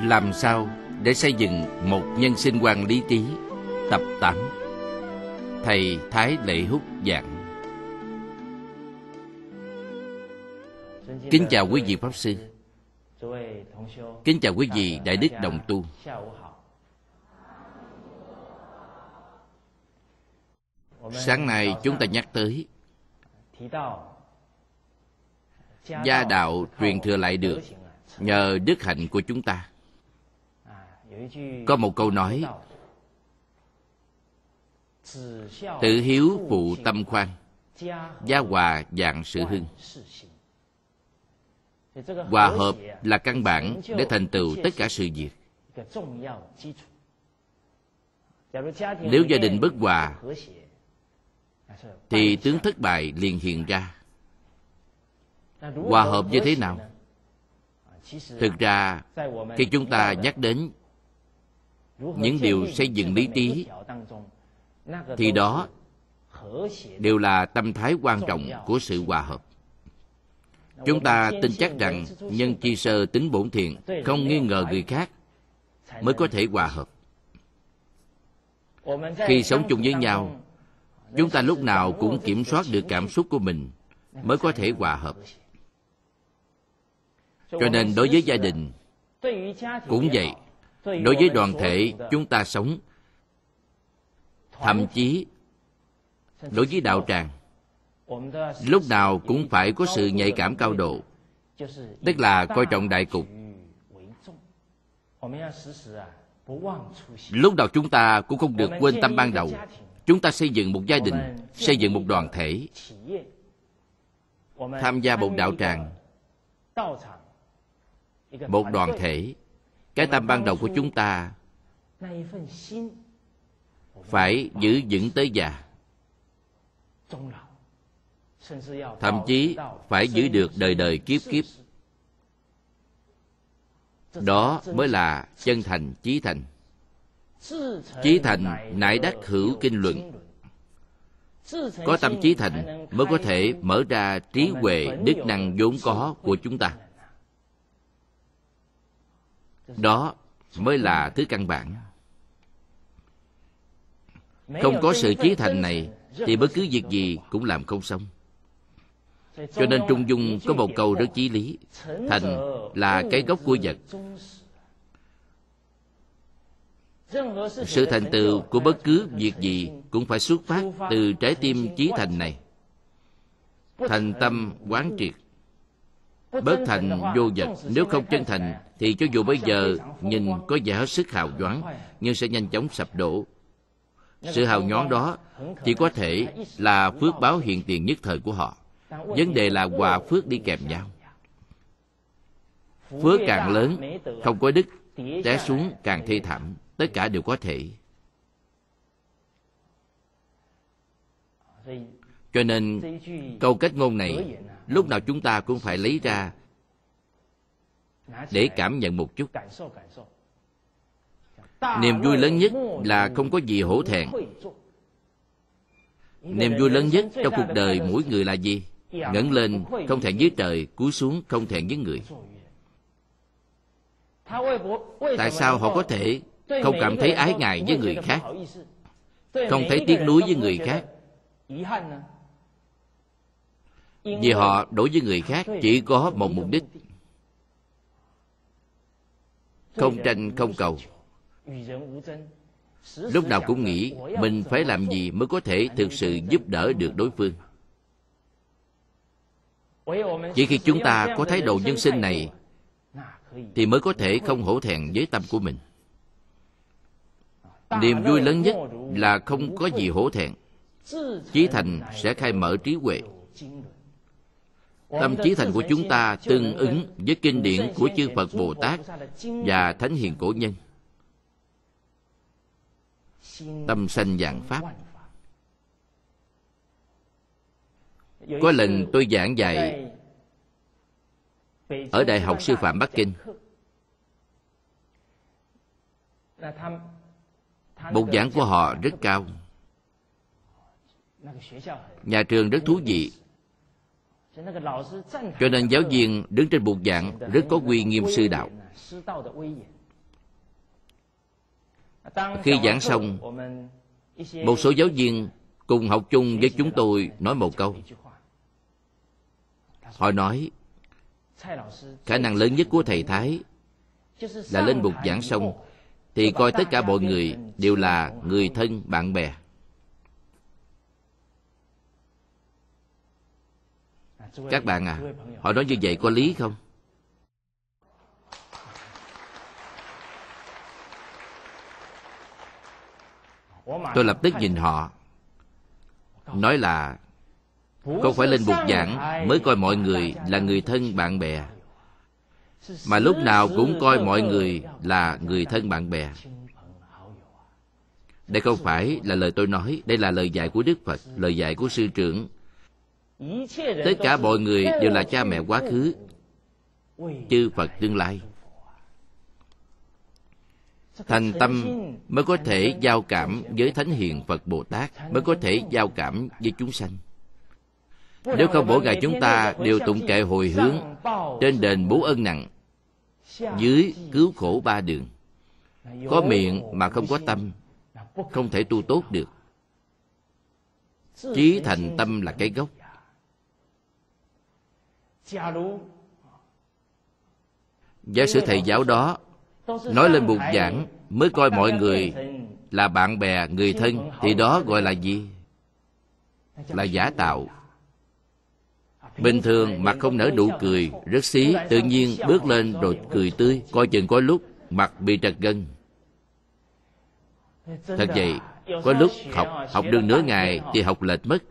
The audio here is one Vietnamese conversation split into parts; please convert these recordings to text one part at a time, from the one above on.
Làm sao để xây dựng một nhân sinh quan lý trí? Tập 8. Thầy Thái Lệ Húc giảng. Kính chào quý vị Pháp Sư. Kính chào quý vị Đại Đức đồng tu. Sáng nay chúng ta nhắc tới gia đạo truyền thừa lại được nhờ đức hạnh của chúng ta. Có một câu nói: tự hiếu phụ tâm khoan, gia hòa vạn sự hưng. Hòa hợp là căn bản để thành tựu tất cả sự việc. Nếu gia đình bất hòa thì tướng thất bại liền hiện ra. Hòa hợp như thế nào? Thực ra, khi chúng ta nhắc đến những điều xây dựng lý trí, thì đó đều là tâm thái quan trọng của sự hòa hợp. Chúng ta tin chắc rằng nhân chi sơ tính bổn thiện, không nghi ngờ người khác, mới có thể hòa hợp. Khi sống chung với nhau, chúng ta lúc nào cũng kiểm soát được cảm xúc của mình, mới có thể hòa hợp. Cho nên đối với gia đình cũng vậy. Đối với đoàn thể chúng ta sống, thậm chí đối với đạo tràng, lúc nào cũng phải có sự nhạy cảm cao độ, tức là coi trọng đại cục. Lúc nào chúng ta cũng không được quên tâm ban đầu. Chúng ta xây dựng một gia đình, xây dựng một đoàn thể, tham gia một đạo tràng, một đoàn thể. Cái tâm ban đầu của chúng ta phải giữ vững tới già, thậm chí phải giữ được đời đời kiếp kiếp. Đó mới là chân thành chí thành. Chí thành nại đắc hữu kinh luận. Có tâm chí thành mới có thể mở ra trí huệ đức năng vốn có của chúng ta. Đó mới là thứ căn bản. Không có sự chí thành này thì bất cứ việc gì cũng làm không xong. Cho nên Trung Dung có một câu rất chí lý: thành là cái gốc của vật. Sự thành tựu của bất cứ việc gì cũng phải xuất phát từ trái tim chí thành này. Thành tâm quán triệt, bất thành vô vật. Nếu không chân thành thì cho dù bây giờ nhìn có vẻ hết sức hào nhoáng, nhưng sẽ nhanh chóng sập đổ. Sự hào nhoáng đó chỉ có thể là phước báo hiện tiền nhất thời của họ. Vấn đề là hòa phước đi kèm nhau. Phước càng lớn, không có đức, té xuống càng thê thảm. Tất cả đều có thể. Cho nên câu kết ngôn này lúc nào chúng ta cũng phải lấy ra để cảm nhận một chút. Niềm vui lớn nhất là không có gì hổ thẹn. Niềm vui lớn nhất trong cuộc đời mỗi người là gì? Ngẩng lên không thẹn với trời, cúi xuống không thẹn với người. Tại sao họ có thể không cảm thấy ái ngại với người khác, không thấy tiếc nuối với người khác? Vì họ đối với người khác chỉ có một mục đích: không tranh không cầu. Lúc nào cũng nghĩ mình phải làm gì mới có thể thực sự giúp đỡ được đối phương. Chỉ khi chúng ta có thái độ nhân sinh này thì mới có thể không hổ thẹn với tâm của mình. Niềm vui lớn nhất là không có gì hổ thẹn. Chí thành sẽ khai mở trí huệ. Tâm chí thành của chúng ta tương ứng với kinh điển của chư Phật Bồ Tát và Thánh Hiền Cổ Nhân. Tâm sanh vạn pháp. Có lần tôi giảng dạy ở Đại học Sư phạm Bắc Kinh. Bục giảng của họ rất cao. Nhà trường rất thú vị. Cho nên giáo viên đứng trên bục giảng rất có uy nghiêm sư đạo. Khi giảng xong, một số giáo viên cùng học chung với chúng tôi nói một câu. Họ nói, khả năng lớn nhất của thầy Thái là lên bục giảng xong thì coi tất cả mọi người đều là người thân bạn bè. Các bạn à, họ nói như vậy có lý không? Tôi lập tức nhìn họ, nói là không phải lên bục giảng mới coi mọi người là người thân bạn bè, mà lúc nào cũng coi mọi người là người thân bạn bè. Đây không phải là lời tôi nói, đây là lời dạy của Đức Phật, lời dạy của sư trưởng. Tất cả mọi người đều là cha mẹ quá khứ, chư Phật tương lai. Thành tâm mới có thể giao cảm với Thánh Hiền Phật Bồ Tát, mới có thể giao cảm với chúng sanh. Nếu không, mỗi ngày chúng ta đều tụng kệ hồi hướng, trên đền bố ân nặng, dưới cứu khổ ba đường. Có miệng mà không có tâm, không thể tu tốt được. Chí thành tâm là cái gốc. Giả sử thầy giáo đó nói lên bục giảng mới coi mọi người là bạn bè, người thân, thì đó gọi là gì? Là giả tạo. Bình thường mặt không nở nụ cười, rất xí, tự nhiên bước lên rồi cười tươi, coi chừng có lúc mặt bị trật gân. Thật vậy, có lúc học được nửa ngày thì học lệch mất.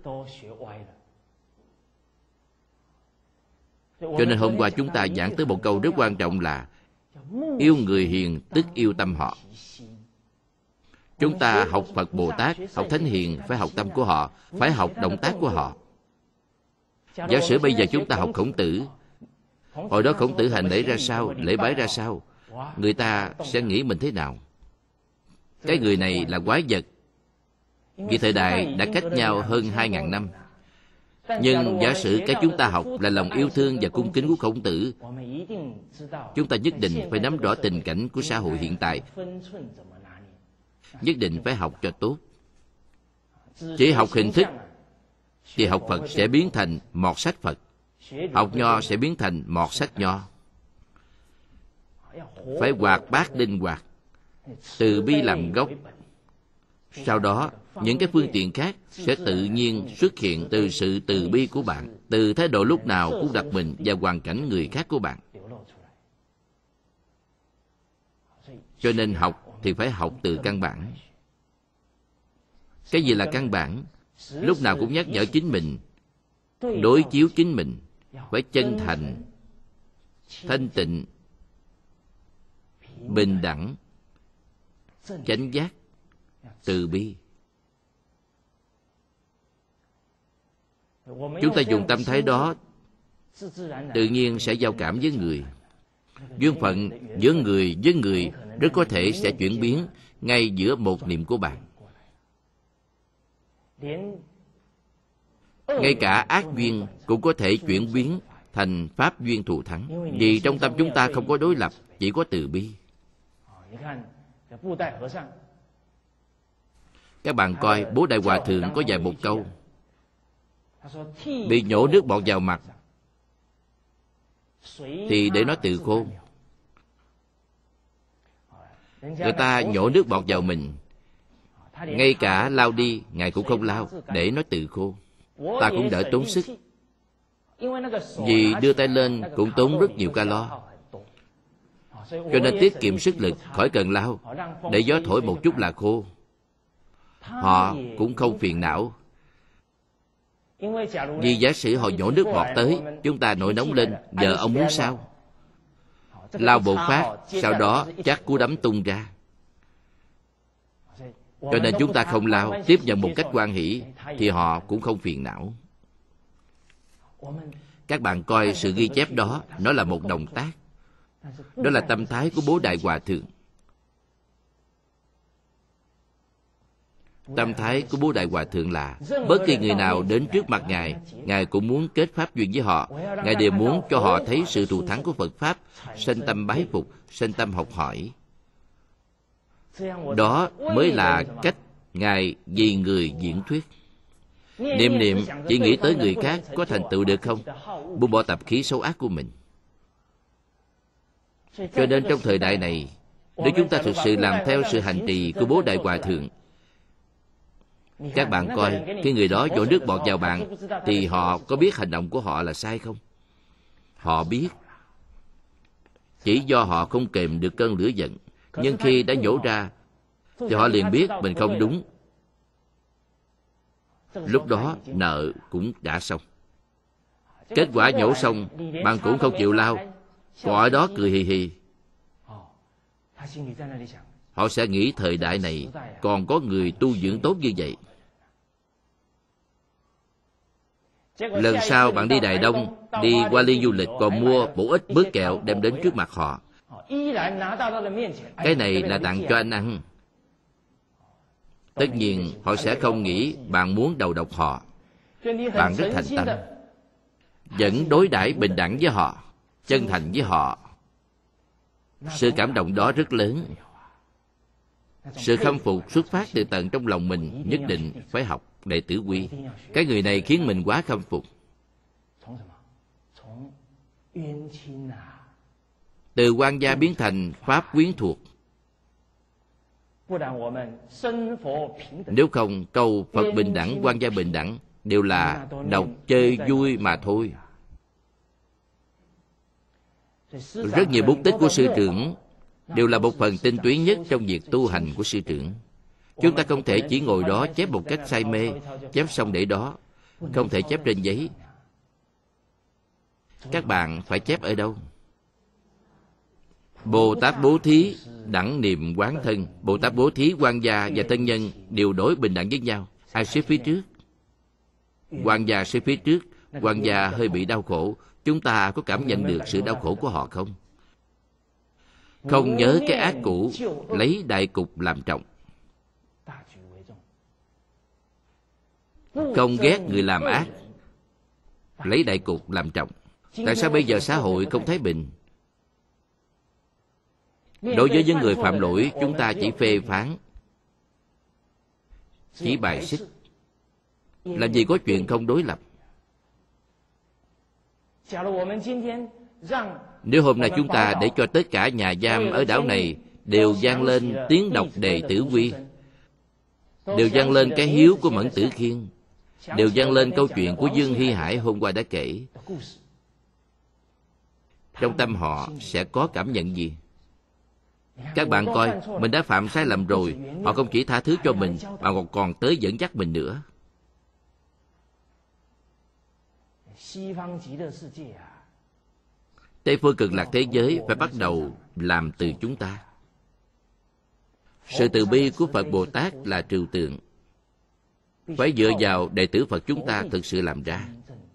Cho nên hôm qua chúng ta giảng tới một câu rất quan trọng là yêu người hiền tức yêu tâm họ. Chúng ta học Phật Bồ Tát, học Thánh Hiền phải học tâm của họ, phải học động tác của họ. Giả sử bây giờ chúng ta học Khổng Tử, hồi đó Khổng Tử hành lễ ra sao, lễ bái ra sao, người ta sẽ nghĩ mình thế nào? Cái người này là quái vật. Vì thời đại đã cách nhau hơn 2.000 năm. Nhưng giả sử cái chúng ta học là lòng yêu thương và cung kính của Khổng Tử, chúng ta nhất định phải nắm rõ tình cảnh của xã hội hiện tại. Nhất định phải học cho tốt. Chỉ học hình thức thì học Phật sẽ biến thành mọt sách Phật, học Nho sẽ biến thành mọt sách Nho. Phải hoạt bát linh hoạt, từ bi làm gốc. Sau đó, những cái phương tiện khác sẽ tự nhiên xuất hiện từ sự từ bi của bạn, từ thái độ lúc nào cũng đặt mình vào hoàn cảnh người khác của bạn. Cho nên học thì phải học từ căn bản. Cái gì là căn bản? Lúc nào cũng nhắc nhở chính mình, đối chiếu chính mình, phải chân thành, thanh tịnh, bình đẳng, chánh giác, từ bi. Chúng ta dùng tâm thái đó, tự nhiên sẽ giao cảm với người. Duyên phận giữa người với người rất có thể sẽ chuyển biến ngay giữa một niệm của bạn. Ngay cả ác duyên cũng có thể chuyển biến thành pháp duyên thù thắng. Vì trong tâm chúng ta không có đối lập, chỉ có từ bi. Các bạn coi, Bố Đại Hòa Thượng có dạy một câu: bị nhổ nước bọt vào mặt thì để nó tự khô. Người ta nhổ nước bọt vào mình, ngay cả lau đi Ngài cũng không lau, để nó tự khô. Ta cũng đỡ tốn sức, vì đưa tay lên cũng tốn rất nhiều calo. Cho nên tiết kiệm sức lực, khỏi cần lau, để gió thổi một chút là khô. Họ cũng không phiền não. Vì giả sử họ nhổ nước bọt tới, chúng ta nổi nóng lên, giờ ông muốn sao? Lau bột phát, sau đó chắc cú đấm tung ra. Cho nên chúng ta không lau, tiếp nhận một cách hoan hỷ, thì họ cũng không phiền não. Các bạn coi sự ghi chép đó, nó là một động tác. Đó là tâm thái của Bố Đại Hòa Thượng. Tâm thái của Bố Đại Hòa Thượng là bất kỳ người nào đến trước mặt Ngài, Ngài cũng muốn kết pháp duyên với họ. Ngài đều muốn cho họ thấy sự thù thắng của Phật Pháp, sanh tâm bái phục, sanh tâm học hỏi. Đó mới là cách Ngài vì người diễn thuyết. Niệm niệm chỉ nghĩ tới người khác có thành tựu được không? Buông bỏ tập khí xấu ác của mình. Cho nên trong thời đại này, nếu chúng ta thực sự làm theo sự hành trì của Bố Đại Hòa Thượng, các bạn coi, cái người đó đổ nước bọt vào bạn, thì họ có biết hành động của họ là sai không? Họ biết. Chỉ do họ không kềm được cơn lửa giận. Nhưng khi đã nhổ ra, thì họ liền biết mình không đúng. Lúc đó nợ cũng đã xong. Kết quả nhổ xong, bạn cũng không chịu lao, còn ở đó cười hì hì. Họ sẽ nghĩ thời đại này còn có người tu dưỡng tốt như vậy. Lần sau bạn đi Đài Đông, đi qua Liên du lịch, còn mua bổ ích bớt kẹo đem đến trước mặt họ. Cái này là tặng cho anh ăn. Tất nhiên họ sẽ không nghĩ bạn muốn đầu độc họ. Bạn rất thành tâm, vẫn đối đãi bình đẳng với họ, chân thành với họ. Sự cảm động đó rất lớn. Sự khâm phục xuất phát từ tận trong lòng mình. Nhất định phải học Đệ Tử Quy. Cái người này khiến mình quá khâm phục. Từ quan gia biến thành pháp quyến thuộc. Nếu không, câu Phật bình đẳng, quan gia bình đẳng đều là độc chơi vui mà thôi. Rất nhiều bút tích của sư trưởng đều là một phần tinh túy nhất trong việc tu hành của sư trưởng. Chúng ta không thể chỉ ngồi đó chép một cách say mê, chép xong để đó, không thể chép trên giấy. Các bạn phải chép ở đâu? Bồ Tát bố thí đẳng niệm quán thân. Bồ Tát bố thí quan gia và thân nhân đều đối bình đẳng với nhau. Ai xếp phía trước? Quan gia xếp phía trước. Quan gia hơi bị đau khổ. Chúng ta có cảm nhận được sự đau khổ của họ không? Không nhớ cái ác cũ, lấy đại cục làm trọng. Không ghét người làm ác, lấy đại cục làm trọng. Tại sao bây giờ xã hội không thái bình? Đối với những người phạm lỗi, chúng ta chỉ phê phán, chỉ bài xích. Làm gì có chuyện không đối lập? Nếu hôm nay chúng ta để cho tất cả nhà giam ở đảo này đều vang lên tiếng đọc Đệ Tử Quy, đều vang lên cái hiếu của Mẫn Tử Khiên, đều vang lên câu chuyện của Dương Hy Hải hôm qua đã kể, trong tâm họ sẽ có cảm nhận gì? Các bạn coi, mình đã phạm sai lầm rồi, họ không chỉ tha thứ cho mình mà còn tới dẫn dắt mình nữa. Tây phương cực lạc thế giới phải bắt đầu làm từ chúng ta. Sự từ bi của Phật Bồ Tát là trừu tượng, phải dựa vào đệ tử Phật chúng ta thực sự làm ra.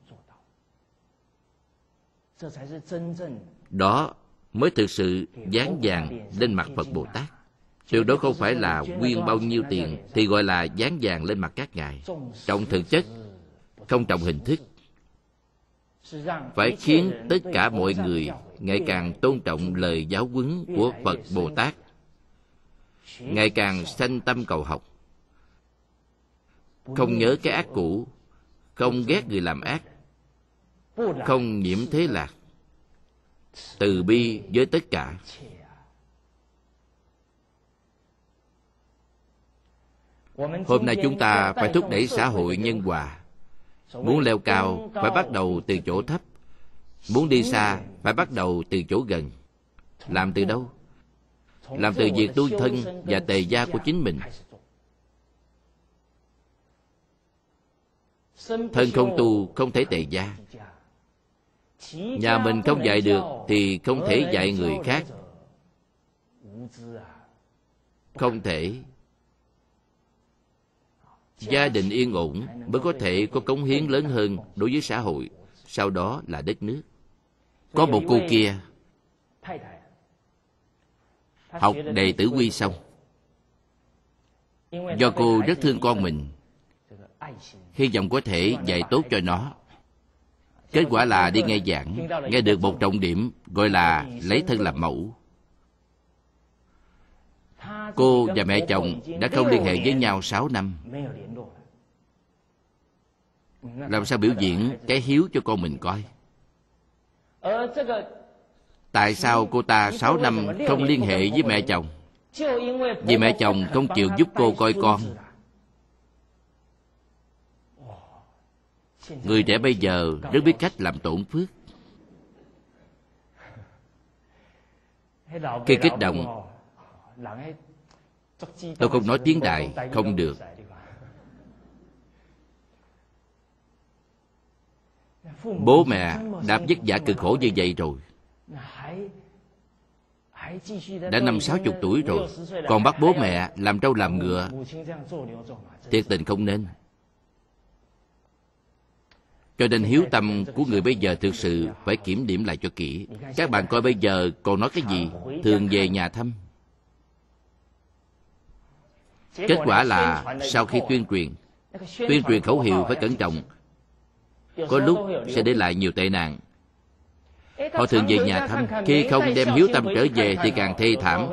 Đó mới thực sự dán vàng lên mặt Phật Bồ Tát. Điều đó không phải là quyên bao nhiêu tiền thì gọi là dán vàng lên mặt các ngài. Trọng thực chất, không trọng hình thức. Phải khiến tất cả mọi người ngày càng tôn trọng lời giáo huấn của Phật Bồ Tát, ngày càng sanh tâm cầu học, không nhớ cái ác cũ, không ghét người làm ác, không nhiễm thế lạc, từ bi với tất cả. Hôm nay chúng ta phải thúc đẩy xã hội nhân hòa. Muốn leo cao phải bắt đầu từ chỗ thấp, muốn đi xa phải bắt đầu từ chỗ gần. Làm từ đâu? Làm từ việc tu thân và tề gia của chính mình. Thân không tu không thể tề gia. Nhà mình không dạy được thì không thể dạy người khác. Không thể. Gia đình yên ổn mới có thể có cống hiến lớn hơn đối với xã hội, sau đó là đất nước. Có một cô kia học Đệ Tử Quy xong, do cô rất thương con mình, hy vọng có thể dạy tốt cho nó. Kết quả là đi nghe giảng, nghe được một trọng điểm gọi là lấy thân làm mẫu. cô và mẹ chồng đã không liên hệ với nhau 6 năm. Làm sao biểu diễn cái hiếu cho con mình coi? Tại sao cô ta 6 năm không liên hệ với mẹ chồng? Vì mẹ chồng không chịu giúp cô coi con. Người trẻ bây giờ rất biết cách làm tổn phước. Khi kích động, tôi không nói tiếng Đại, không được. Bố mẹ đã vất vả cực khổ như vậy rồi, đã 50-60 tuổi rồi, còn bắt bố mẹ làm trâu làm ngựa, thiệt tình không nên. Cho nên hiếu tâm của người bây giờ thực sự phải kiểm điểm lại cho kỹ. Các bạn coi bây giờ còn nói cái gì? Thường về nhà thăm. Kết quả là sau khi tuyên truyền khẩu hiệu phải cẩn trọng, có lúc sẽ để lại nhiều tệ nạn. Họ thường về nhà thăm, khi không đem hiếu tâm trở về thì càng thê thảm.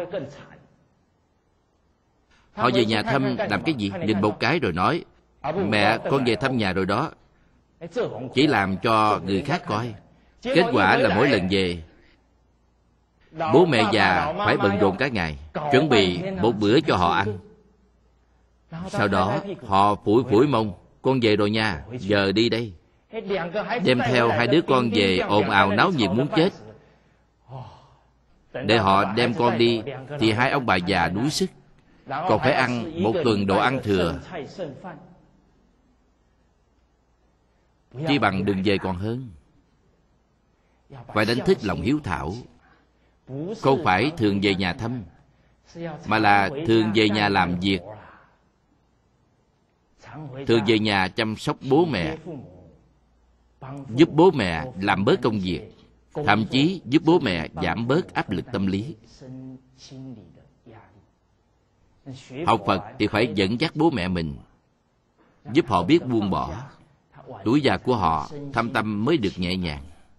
Họ về nhà thăm làm cái gì? Nhìn một cái rồi nói, mẹ, con về thăm nhà rồi đó. Chỉ làm cho người khác coi. Kết quả là mỗi lần về, bố mẹ già phải bận rộn cả ngày, chuẩn bị một bữa cho họ ăn. Sau đó họ phủi mông, con về rồi nha, giờ đi đây. Đem theo 2 đứa con về ồn ào náo nhiệt muốn chết. Để họ đem con đi thì 2 ông bà già đuối sức, còn phải ăn 1 tuần đồ ăn thừa. Chi bằng đừng về còn hơn. Phải đánh thức lòng hiếu thảo. Không phải thường về nhà thăm, mà là thường về nhà làm việc, thường về nhà chăm sóc bố mẹ, giúp bố mẹ làm bớt công việc, thậm chí giúp bố mẹ giảm bớt áp lực tâm lý. Học Phật thì phải dẫn dắt bố mẹ mình, giúp họ biết buông bỏ. Tuổi già của họ thâm tâm mới được nhẹ nhàng.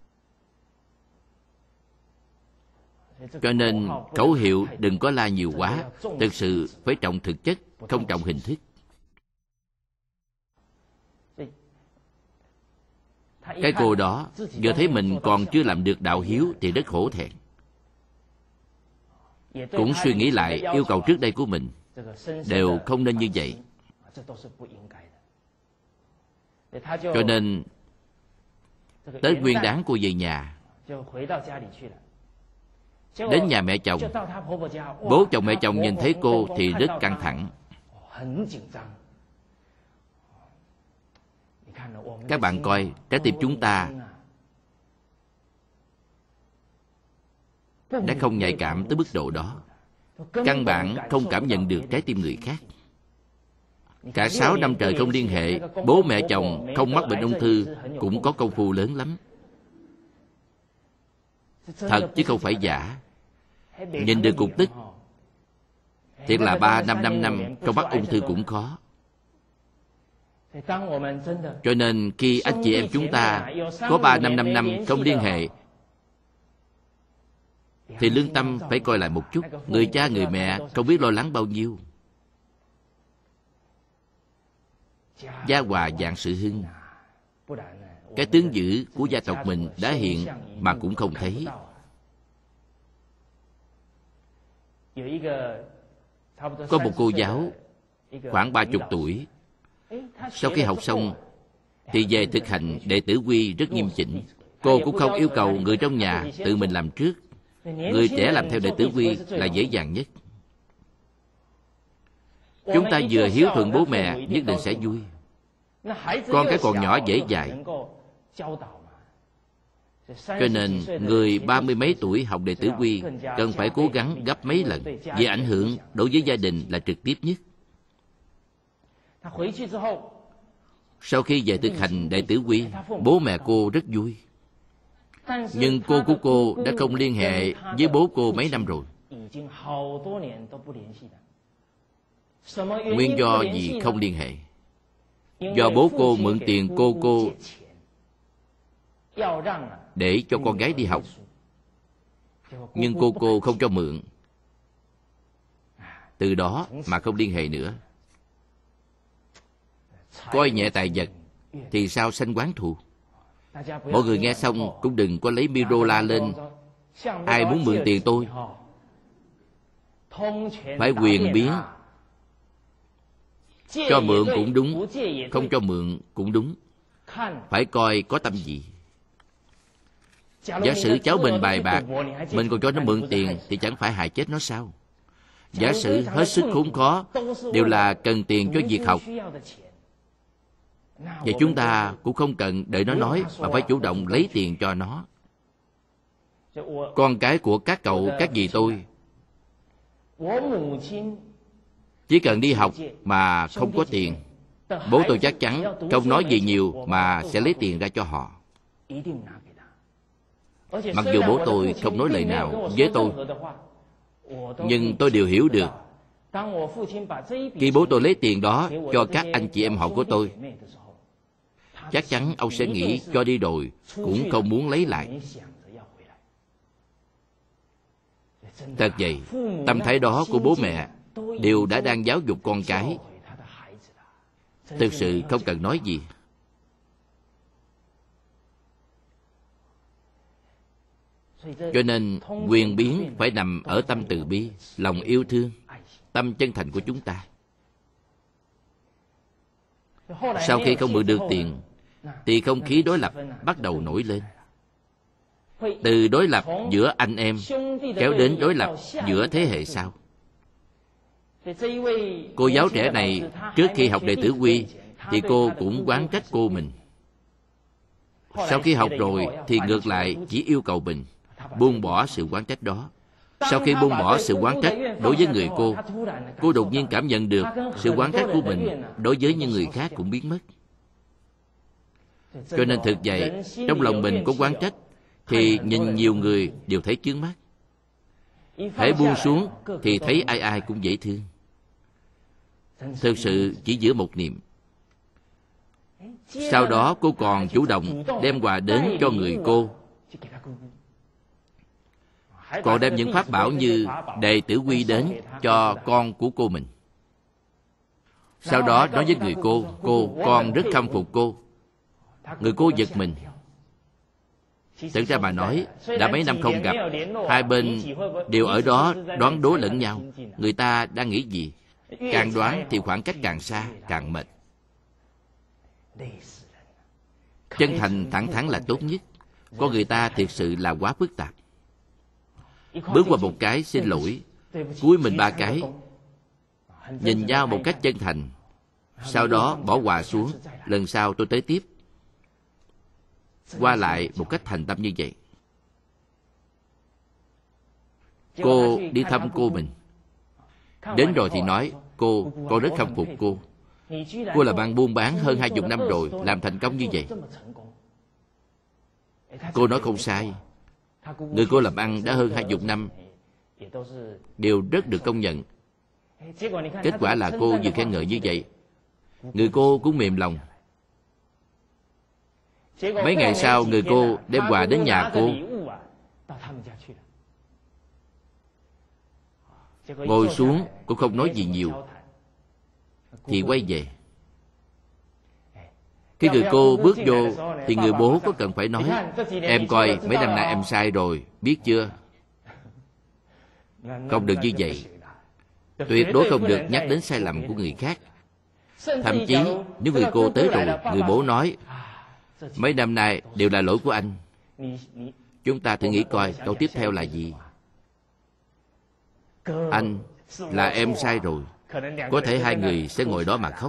Cho nên khẩu hiệu đừng có la nhiều quá, thực sự phải trọng thực chất, không trọng hình thức. Cái cô đó vừa thấy mình còn chưa làm được đạo hiếu thì rất hổ thẹn. Cũng suy nghĩ lại yêu cầu trước đây của mình, đều không nên như vậy. Cho nên Tết Nguyên Đán cô về nhà, đến nhà mẹ chồng. Bố chồng mẹ chồng nhìn thấy cô thì rất căng thẳng. Các bạn coi, trái tim chúng ta đã không nhạy cảm tới mức độ đó. Căn bản không cảm nhận được trái tim người khác. Cả 6 năm trời không liên hệ, bố mẹ chồng không mắc bệnh ung thư cũng có công phu lớn lắm. Thật chứ không phải giả. Nhìn được cục tức, thiệt là 3-5 năm không mắc ung thư cũng khó. Cho nên khi anh chị em chúng ta có 3-5 năm không liên hệ thì lương tâm phải coi lại một chút. Người cha người mẹ không biết lo lắng bao nhiêu. Gia hòa vạn sự hưng. Cái tướng dữ của gia tộc mình đã hiện mà cũng không thấy. Có một cô giáo khoảng 30 tuổi, sau khi học xong thì về thực hành đệ tử quy rất nghiêm chỉnh. Cô cũng không yêu cầu người trong nhà tự mình làm trước. Người trẻ làm theo đệ tử quy là dễ dàng nhất. Chúng ta vừa hiếu thuận bố mẹ nhất định sẽ vui. Con cái còn nhỏ dễ dạy. Cho nên người 30 mấy tuổi học đệ tử quy cần phải cố gắng gấp mấy lần. Về ảnh hưởng đối với gia đình là trực tiếp nhất. Sau khi về thực hành đệ tử quy, bố mẹ cô rất vui. Nhưng cô của cô đã không liên hệ với bố cô mấy năm rồi. Nguyên do gì không liên hệ? Do bố cô mượn tiền cô để cho con gái đi học, nhưng cô không cho mượn. từ đó mà không liên hệ nữa. Coi nhẹ tài vật thì sao sanh oán thù. Mọi người nghe xong cũng đừng có lấy micro la lên. Ai muốn mượn tiền tôi phải quyền biến. Cho mượn cũng đúng, không cho mượn cũng đúng. Phải coi có tâm gì. Giả sử cháu mình bài bạc, mình còn cho nó mượn tiền thì chẳng phải hại chết nó sao? Giả sử hết sức khốn khó đều là cần tiền cho việc học, và chúng ta cũng không cần đợi nó nói mà phải chủ động lấy tiền cho nó. Con cái của các cậu, các dì tôi chỉ cần đi học mà không có tiền, bố tôi chắc chắn không nói gì nhiều mà sẽ lấy tiền ra cho họ. Mặc dù bố tôi không nói lời nào với tôi, nhưng tôi đều hiểu được. Khi bố tôi lấy tiền đó cho các anh chị em họ của tôi, chắc chắn ông sẽ nghĩ cho đi rồi cũng không muốn lấy lại. Thật vậy, tâm thái đó của bố mẹ đều đã đang giáo dục con cái. Thực sự không cần nói gì. Cho nên quyền biến phải nằm ở tâm từ bi, lòng yêu thương, tâm chân thành của chúng ta. Sau khi không mượn được tiền thì không khí đối lập bắt đầu nổi lên. Từ đối lập giữa anh em kéo đến đối lập giữa thế hệ sau. Cô giáo trẻ này trước khi học đệ tử quy thì cô cũng oán trách cô mình. Sau khi học rồi thì ngược lại chỉ yêu cầu mình buông bỏ sự oán trách đó. Sau khi buông bỏ sự oán trách đối với người cô đột nhiên cảm nhận được sự oán trách của mình đối với những người khác cũng biến mất. Cho nên thực vậy, trong lòng mình có oán trách thì nhìn nhiều người đều thấy chướng mắt. Hễ buông xuống thì thấy ai ai cũng dễ thương. Thực sự chỉ giữa một niệm. Sau đó cô còn chủ động đem quà đến cho người cô, còn đem những pháp bảo như đệ tử quy đến cho con của cô mình. Sau đó nói với người cô, con rất khâm phục cô. Người cô giật mình. Thực ra mà nói, đã mấy năm không gặp, hai bên đều ở đó đoán đố lẫn nhau. Người ta đang nghĩ gì? Càng đoán thì khoảng cách càng xa, càng mệt. Chân thành thẳng thắn là tốt nhất. Con người ta thực sự là quá phức tạp. Bước qua một cái xin lỗi, cúi mình 3 cái, nhìn nhau một cách chân thành, sau đó bỏ quà xuống. Lần sau tôi tới tiếp. Qua lại một cách thành tâm như vậy. Cô đi thăm cô mình. Đến rồi thì nói, con rất khâm phục cô. Cô làm ăn buôn bán hơn 20 năm rồi, làm thành công như vậy. Cô nói không sai. Người cô làm ăn đã hơn 20 năm, đều rất được công nhận. Kết quả là cô vừa khen ngợi như vậy, người cô cũng mềm lòng. Mấy ngày sau, người cô đem quà đến nhà cô. Ngồi xuống, cô không nói gì nhiều, thì quay về. Khi người cô bước vô, thì người bố có cần phải nói, em coi mấy năm nay em sai rồi, biết chưa? Không được như vậy. Tuyệt đối không được nhắc đến sai lầm của người khác. Thậm chí, nếu người cô tới rồi, người bố nói, mấy năm nay đều là lỗi của anh. Chúng ta thử nghĩ coi câu tiếp theo là gì? Anh, là em sai rồi. Có thể hai người sẽ ngồi đó mà khóc.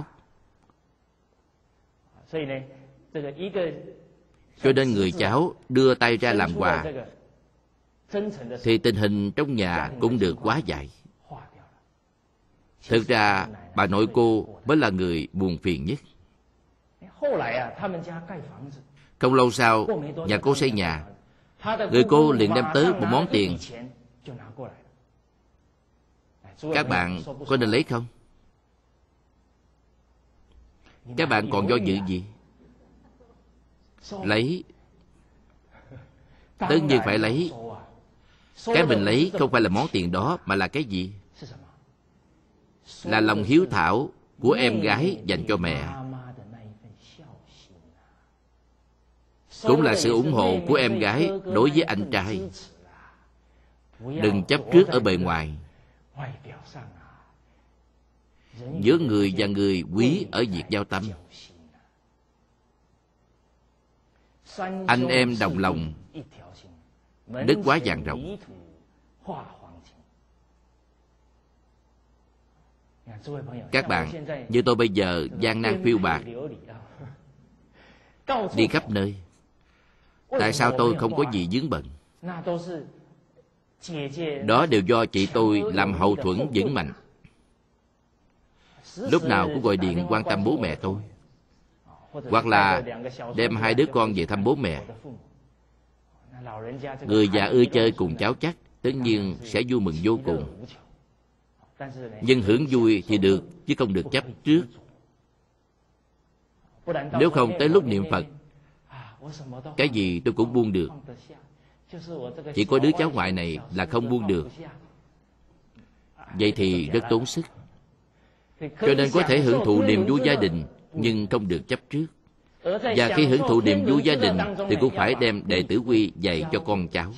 Cho nên người cháu đưa tay ra làm quà, thì tình hình trong nhà cũng được hóa giải. Thực ra bà nội cô mới là người buồn phiền nhất. Không lâu sau, nhà cô xây nhà. Người cô liền đem tới một món tiền. Các bạn có nên lấy không? Các bạn còn do dự gì? Lấy. Tất nhiên phải lấy. Cái mình lấy không phải là món tiền đó, mà là cái gì? là lòng hiếu thảo của em gái dành cho mẹ, cũng là sự ủng hộ của em gái đối với anh trai. Đừng chấp trước ở bề ngoài. Giữa người và người quý ở việc giao tâm. Anh em đồng lòng, đất quá vàng rộng. Các bạn, như tôi bây giờ gian nan phiêu bạt, đi khắp nơi. Tại sao tôi không có gì vướng bận? Đó đều do chị tôi làm hậu thuẫn vững mạnh. Lúc nào cũng gọi điện quan tâm bố mẹ tôi, hoặc là đem hai đứa con về thăm bố mẹ. Người già ưa chơi cùng cháu chắc, tất nhiên sẽ vui mừng vô cùng. Nhưng hưởng vui thì được, chứ không được chấp trước. Nếu không, tới lúc niệm Phật, cái gì tôi cũng buông được. Chỉ có đứa cháu ngoại này là không buông được. Vậy thì rất tốn sức. Cho nên có thể hưởng thụ niềm vui gia đình, nhưng không được chấp trước. Và khi hưởng thụ niềm vui gia đình thì cũng phải đem đệ tử quy dạy cho con cháu.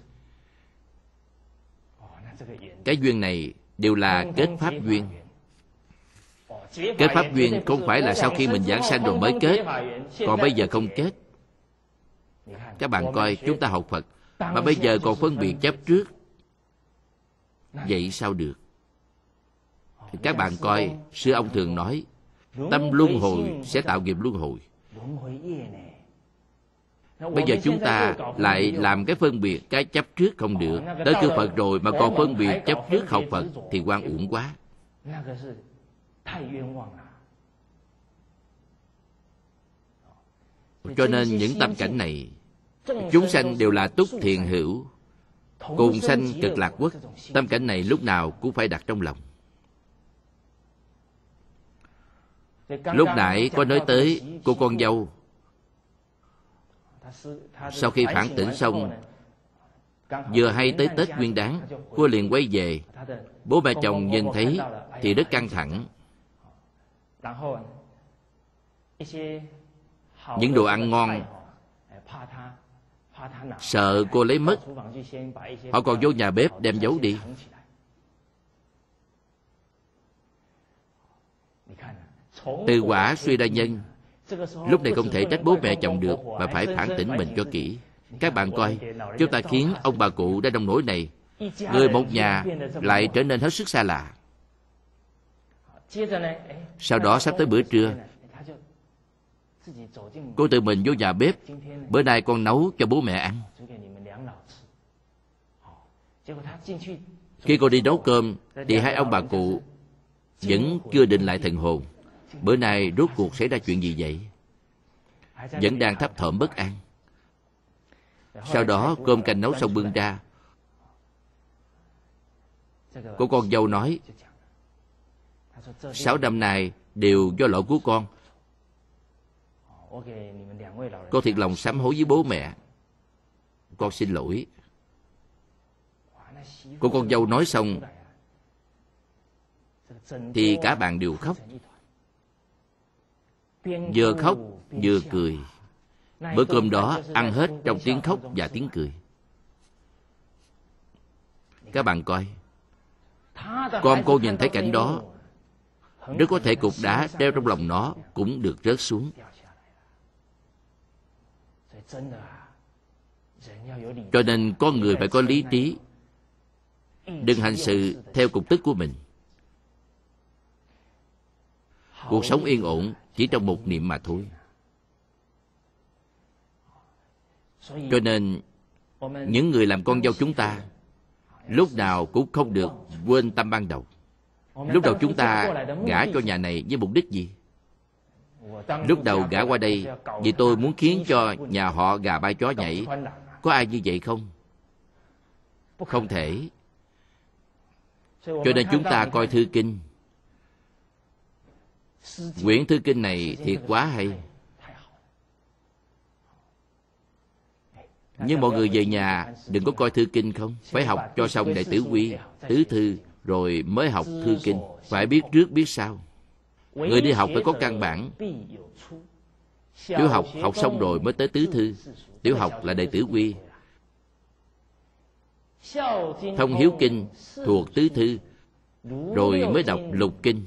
Cái duyên này đều là kết pháp duyên. Kết pháp duyên không phải là sau khi mình giảng sanh rồi mới kết, còn bây giờ không kết. Các bạn coi, chúng ta học Phật mà bây giờ còn phân biệt chấp trước, vậy sao được? Các bạn coi, sư ông thường nói, tâm luân hồi sẽ tạo nghiệp luân hồi. Bây giờ chúng ta lại làm cái phân biệt, cái chấp trước không được. Tới cư Phật rồi mà còn phân biệt chấp trước học Phật thì oan uổng quá. Cho nên những tâm cảnh này, chúng sanh đều là túc thiện hữu, cùng sanh cực lạc quốc. Tâm cảnh này lúc nào cũng phải đặt trong lòng. Lúc nãy có nói tới cô con dâu, sau khi phản tỉnh xong, vừa hay tới Tết Nguyên Đán, cô liền quay về. Bố mẹ chồng nhìn thấy thì rất căng thẳng. Những đồ ăn ngon sợ cô lấy mất, họ còn vô nhà bếp đem giấu đi. Từ quả suy ra nhân. Lúc này không thể trách bố mẹ chồng được, mà phải phản tỉnh mình cho kỹ. Các bạn coi, chúng ta khiến ông bà cụ đã nông nỗi này, người một nhà lại trở nên hết sức xa lạ. Sau đó sắp tới bữa trưa, cô tự mình vô nhà bếp, bữa nay con nấu cho bố mẹ ăn. Khi cô đi nấu cơm thì hai ông bà cụ vẫn chưa định lại thần hồn. Bữa nay rốt cuộc xảy ra chuyện gì vậy? Vẫn đang thấp thỏm bất an. Sau đó cơm canh nấu xong bưng ra, cô con dâu nói, 6 năm nay đều do lỗi của con. Con thiệt lòng sám hối với bố mẹ. Con xin lỗi. Cô con dâu nói xong thì cả bàn đều khóc. Vừa khóc vừa cười. Bữa cơm đó ăn hết trong tiếng khóc và tiếng cười. Các bạn coi, con cô nhìn thấy cảnh đó, rất có thể cục đá treo trong lòng nó cũng được rớt xuống. Cho nên con người phải có lý trí, đừng hành sự theo cục tức của mình. Cuộc sống yên ổn chỉ trong một niệm mà thôi. Cho nên những người làm con dâu chúng ta lúc nào cũng không được quên tâm ban đầu. Lúc đầu chúng ta gả cho nhà này với mục đích gì? Lúc đầu gả qua đây vì tôi muốn khiến cho nhà họ gà bay chó nhảy. Có ai như vậy không? Không thể. Cho nên chúng ta coi thư kinh. Quyển thư kinh này thiệt quá hay. Nhưng mọi người về nhà đừng có coi thư kinh không, phải học cho xong Đại Tử Quy, Tứ Thư, rồi mới học thư kinh. Phải biết trước biết sau. Người đi học phải có căn bản. Tiểu học học xong rồi mới tới tứ thư. Tiểu học là đệ tử quy. Thông hiếu kinh thuộc tứ thư, rồi mới đọc lục kinh.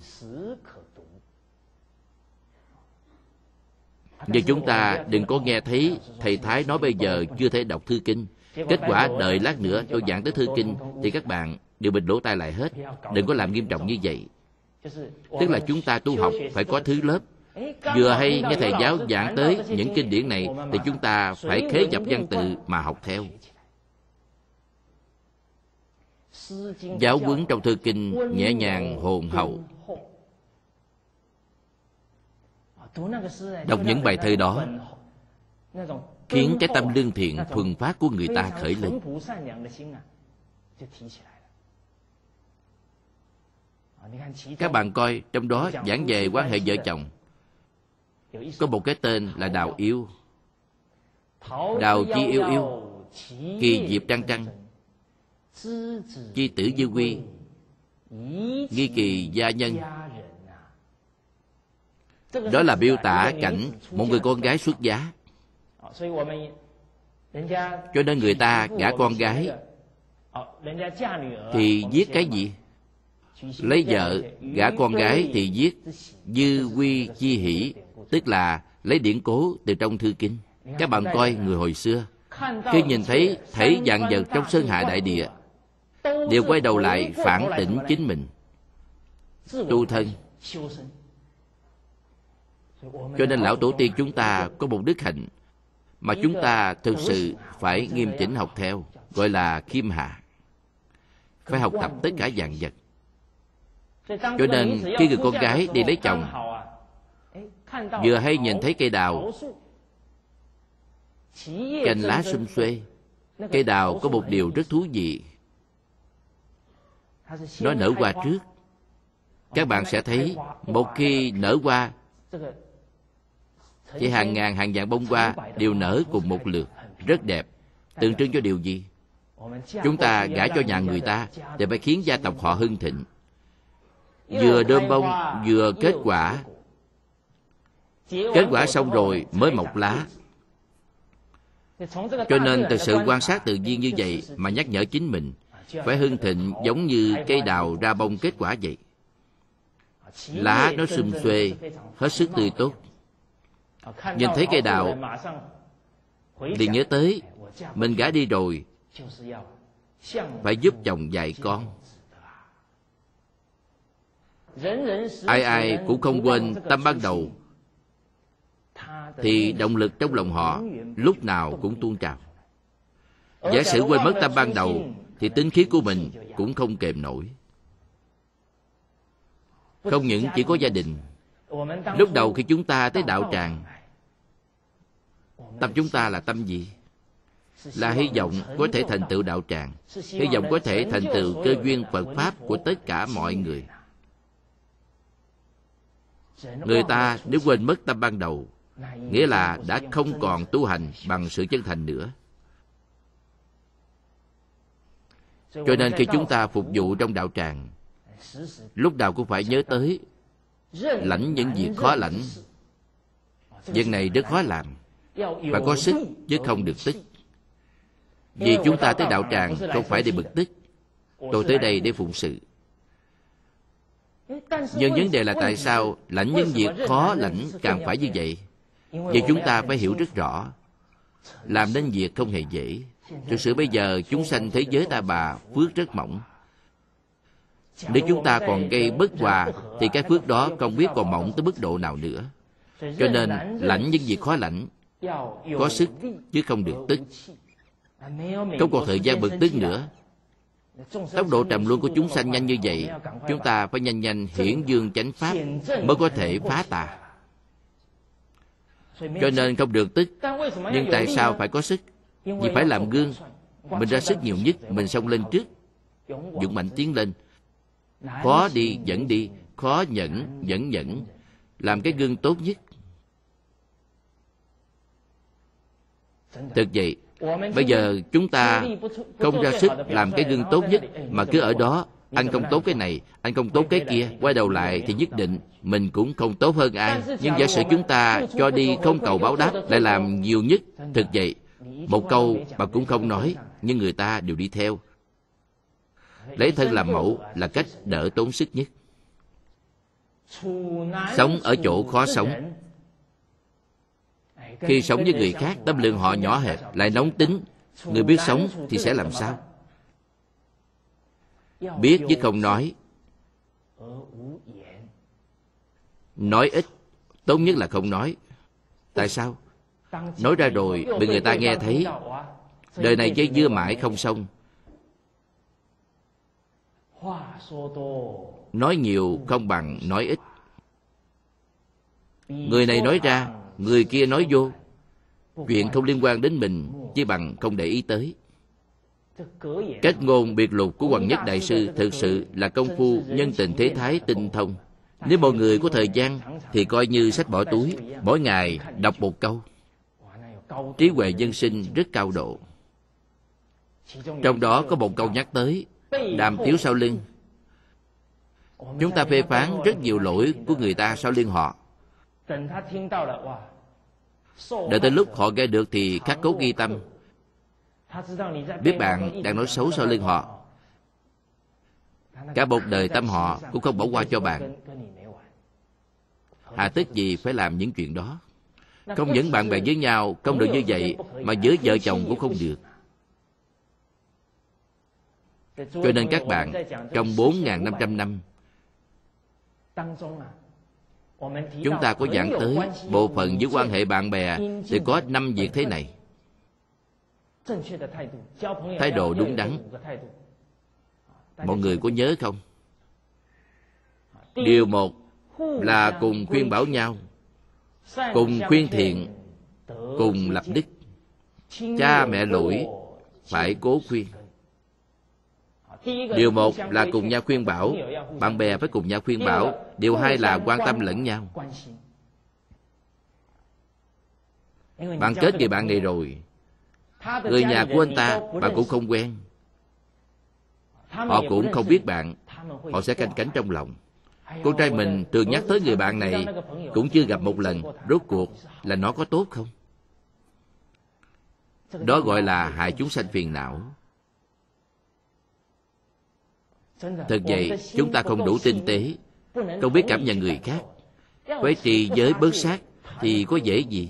Nhưng chúng ta đừng có nghe thấy thầy Thái nói bây giờ chưa thể đọc thư kinh, kết quả đợi lát nữa tôi giảng tới thư kinh thì các bạn đều bịt lỗ tai lại hết. Đừng có làm nghiêm trọng như vậy. Tức là chúng ta tu học phải có thứ lớp. Vừa hay nghe thầy giáo giảng tới những kinh điển này thì chúng ta phải khế nhập văn tự mà học theo. Giáo huấn trong thư kinh nhẹ nhàng hồn hậu. Đọc những bài thơ đó khiến cái tâm lương thiện thuần phát của người ta khởi lên. Các bạn coi, trong đó giảng về quan hệ vợ chồng, có một cái tên là đào yêu. Đào chi yêu yêu, kỳ diệp trăng trăng, chi tử dư quy, nghi kỳ gia nhân. Đó là miêu tả cảnh một người con gái xuất giá. Cho nên người ta gả con gái thì viết cái gì? Lấy vợ gả con gái thì viết dư quy chi hỷ, tức là lấy điển cố từ trong thư kinh. Các bạn coi người hồi xưa, khi nhìn thấy thảy vạn vật trong sơn hà đại địa đều quay đầu lại phản tỉnh chính mình, tu thân. Cho nên lão tổ tiên chúng ta có một đức hạnh mà chúng ta thực sự phải nghiêm chỉnh học theo, gọi là khiêm hạ. Phải học tập tất cả vạn vật. Cho nên khi người con gái đi lấy chồng, vừa hay nhìn thấy cây đào, cành lá sum xuê. Cây đào có một điều rất thú vị, nó nở hoa trước. Các bạn sẽ thấy một khi nở hoa thì hàng ngàn hàng vạn bông hoa đều nở cùng một lượt, rất đẹp. Tượng trưng cho điều gì? Chúng ta gả cho nhà người ta thì phải khiến gia tộc họ hưng thịnh. Vừa đơm bông vừa kết quả. Kết quả xong rồi mới mọc lá. Cho nên từ sự quan sát tự nhiên như vậy mà nhắc nhở chính mình phải hưng thịnh, giống như cây đào ra bông kết quả vậy. Lá nó sum xuê, hết sức tươi tốt. Nhìn thấy cây đào liền nhớ tới mình gả đi rồi phải giúp chồng dạy con. Ai ai cũng không quên tâm ban đầu, thì động lực trong lòng họ lúc nào cũng tuôn trào. Giả sử quên mất tâm ban đầu thì tính khí của mình cũng không kềm nổi. Không những chỉ có gia đình. Lúc đầu khi chúng ta tới đạo tràng, tâm chúng ta là tâm gì? Là hy vọng có thể thành tựu đạo tràng, hy vọng có thể thành tựu cơ duyên Phật Pháp của tất cả mọi người. Người ta nếu quên mất tâm ban đầu, nghĩa là đã không còn tu hành bằng sự chân thành nữa. Cho nên khi chúng ta phục vụ trong đạo tràng, lúc nào cũng phải nhớ tới lãnh những việc khó lãnh. Việc này rất khó làm, phải có sức chứ không được tức. Vì chúng ta tới đạo tràng không phải để bực tức, tôi tới đây để phụng sự. Nhưng vấn đề là tại sao lãnh những việc khó lãnh càng phải như vậy? Vì chúng ta phải hiểu rất rõ, làm nên việc không hề dễ. Thực sự bây giờ chúng sanh thế giới ta bà phước rất mỏng. Nếu chúng ta còn gây bất hòa thì cái phước đó không biết còn mỏng tới mức độ nào nữa. Cho nên lãnh những việc khó lãnh, có sức chứ không được tức. Không còn thời gian bực tức nữa. Tốc độ trầm luân của chúng sanh nhanh như vậy, chúng ta phải nhanh nhanh hiển dương chánh pháp mới có thể phá tà. Cho nên không được tức. Nhưng tại sao phải có sức? Vì phải làm gương. Mình ra sức nhiều nhất, mình xông lên trước, dũng mạnh tiến lên. Khó đi vẫn đi, khó nhẫn vẫn nhẫn, làm cái gương tốt nhất. Thực vậy, bây giờ chúng ta không ra sức làm cái gương tốt nhất mà cứ ở đó anh không tốt cái này, anh không tốt cái kia, quay đầu lại thì nhất định mình cũng không tốt hơn ai. Nhưng giả sử chúng ta cho đi không cầu báo đáp, lại làm nhiều nhất. Thực vậy, một câu mà cũng không nói, nhưng người ta đều đi theo. Lấy thân làm mẫu là cách đỡ tốn sức nhất. Sống ở chỗ khó sống. Khi sống với người khác, tâm lượng họ nhỏ hẹp, lại nóng tính. Người biết sống thì sẽ làm sao? Biết chứ không nói. Nói ít, tốt nhất là không nói. Tại sao? Nói ra rồi bị người ta nghe thấy. Đời này dây dưa mãi không xong. Nói nhiều không bằng nói ít. Người này nói ra, người kia nói vô. Chuyện không liên quan đến mình, chỉ bằng không để ý tới. Cách ngôn biệt lục của Hoàng Nhất Đại Sư thực sự là công phu nhân tình thế thái tinh thông. Nếu mọi người có thời gian thì coi như sách bỏ túi, mỗi ngày đọc một câu. Trí huệ nhân sinh rất cao độ. Trong đó có một câu nhắc tới đàm tiếu sau lưng. Chúng ta phê phán rất nhiều lỗi của người ta sau lưng họ. Đợi tới lúc họ nghe được thì khắc cốt ghi tâm. Biết bạn đang nói xấu sau lưng họ, cả một đời tâm họ cũng không bỏ qua cho bạn. Hà tất gì phải làm những chuyện đó? Không những bạn bè với nhau không được như vậy, mà với vợ chồng cũng không được. Cho nên các bạn, trong 4.500 năm, chúng ta có giảng tới bộ phận với quan hệ bạn bè thì có 5 việc thế này. Thái độ đúng đắn. Mọi người có nhớ không? Điều 1 là cùng khuyên bảo nhau, cùng khuyên thiện, cùng lập đức. Cha mẹ lỗi phải cố khuyên. Điều 1 là cùng nhau khuyên bảo, bạn bè phải cùng nhau khuyên bảo. Điều 2 là quan tâm lẫn nhau. Bạn kết với bạn này rồi, người nhà của anh ta bạn cũng không quen, họ cũng không biết bạn, họ sẽ canh cánh trong lòng. Con trai mình thường nhắc tới người bạn này, cũng chưa gặp một lần, rốt cuộc là nó có tốt không? Đó gọi là hại chúng sanh phiền não. Thật vậy, chúng ta không đủ tinh tế, không biết cảm nhận người khác. Phải trì giới bớt sát thì có dễ gì?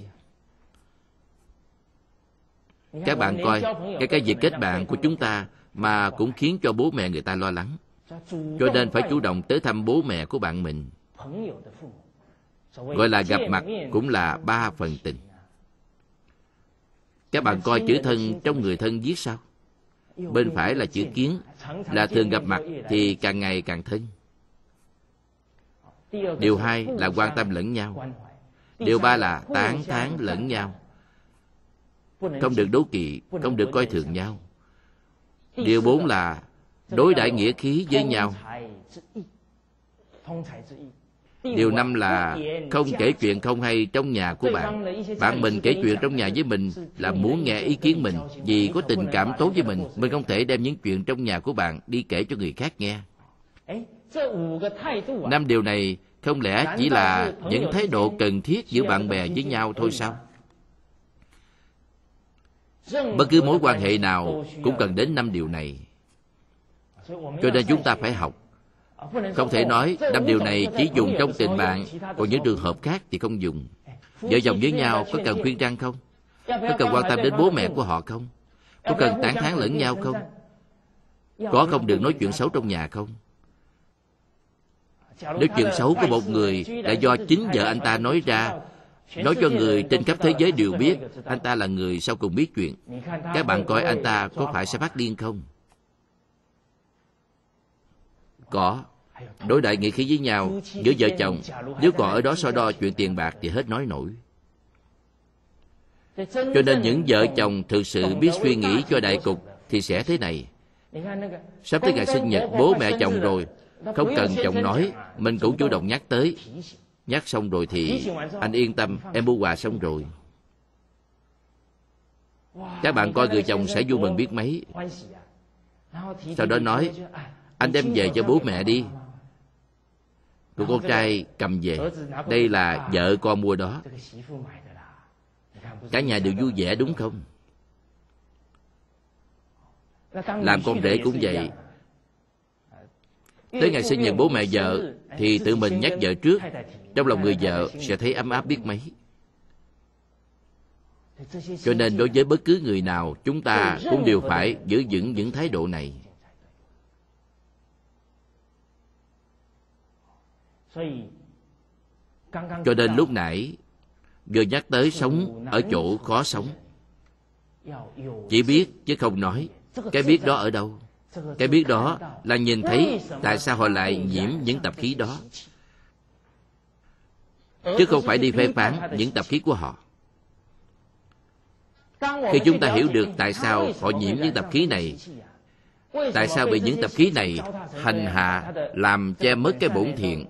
Các bạn coi, cái việc kết bạn của chúng ta mà cũng khiến cho bố mẹ người ta lo lắng. Cho nên phải chủ động tới thăm bố mẹ của bạn mình. Gọi là gặp mặt cũng là 3 phần tình. Các bạn coi chữ thân trong người thân viết sao? Bên phải là chữ kiến, là thường gặp mặt thì càng ngày càng thân. Điều 2 là quan tâm lẫn nhau. Điều 3 là tán thán lẫn nhau. Không được đố kỵ, không được coi thường nhau. Điều 4 là đối đãi nghĩa khí với nhau. Điều 5 là không kể chuyện không hay trong nhà của bạn. Bạn mình kể chuyện trong nhà với mình là muốn nghe ý kiến mình, vì có tình cảm tốt với mình. Mình không thể đem những chuyện trong nhà của bạn đi kể cho người khác nghe. 5 điều này không lẽ chỉ là những thái độ cần thiết giữa bạn bè với nhau thôi sao? Bất cứ mối quan hệ nào cũng cần đến 5 điều này. Cho nên chúng ta phải học. Không thể nói 5 điều này chỉ dùng trong tình bạn, còn những trường hợp khác thì không dùng. Vợ chồng với nhau có cần khuyên răn không? Có cần quan tâm đến bố mẹ của họ không? Có cần tán thán lẫn nhau không? Có không được nói chuyện xấu trong nhà không? Nếu chuyện xấu của một người là do chính vợ anh ta nói ra, nói cho người trên khắp thế giới đều biết, anh ta là người sau cùng biết chuyện, các bạn coi anh ta có phải sẽ phát điên không? Có. Đối đãi nghĩa khí với nhau giữa vợ chồng, nếu còn ở đó so đo chuyện tiền bạc thì hết nói nổi. Cho nên những vợ chồng thực sự biết suy nghĩ cho đại cục thì sẽ thế này. Sắp tới ngày sinh nhật bố mẹ chồng rồi, không cần chồng nói, mình cũng chủ động nhắc tới. Nhắc xong rồi thì anh yên tâm, em mua quà xong rồi. Các bạn coi người chồng sẽ vui mừng biết mấy. Sau đó nói, Anh đem về cho bố mẹ đi. Của con trai cầm về. Đây là vợ con mua đó. Cả nhà đều vui vẻ đúng không? Làm con rể cũng vậy. Tới ngày sinh nhật bố mẹ vợ thì tự mình nhắc vợ trước. Trong lòng người vợ sẽ thấy ấm áp biết mấy. Cho nên đối với bất cứ người nào, chúng ta cũng đều phải giữ vững những thái độ này. Cho nên lúc nãy vừa nhắc tới sống ở chỗ khó sống. Chỉ biết chứ không nói. Cái biết đó ở đâu? Cái biết đó là nhìn thấy tại sao họ lại nhiễm những tập khí đó, chứ không phải đi phê phán những tập khí của họ. Khi chúng ta hiểu được tại sao họ nhiễm những tập khí này, tại sao bị những tập khí này hành hạ làm che mất cái bổn thiện,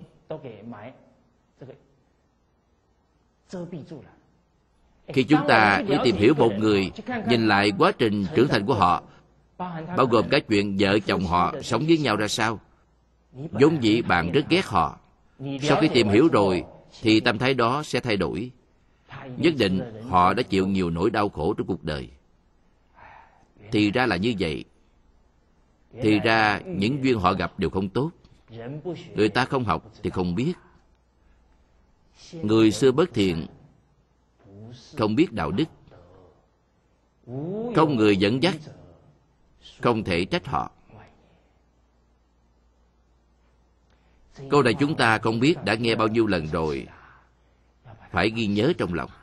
khi chúng ta đi tìm hiểu một người, nhìn lại quá trình trưởng thành của họ, bao gồm cái chuyện vợ chồng họ sống với nhau ra sao, vốn dĩ bạn rất ghét họ. Sau khi tìm hiểu rồi thì tâm thái đó sẽ thay đổi. Nhất định họ đã chịu nhiều nỗi đau khổ trong cuộc đời. Thì ra là như vậy. Thì ra những duyên họ gặp đều không tốt. Người ta không học thì không biết. Người xưa bất thiện, không biết đạo đức, không người dẫn dắt, không thể trách họ. Câu này chúng ta không biết đã nghe bao nhiêu lần rồi, phải ghi nhớ trong lòng.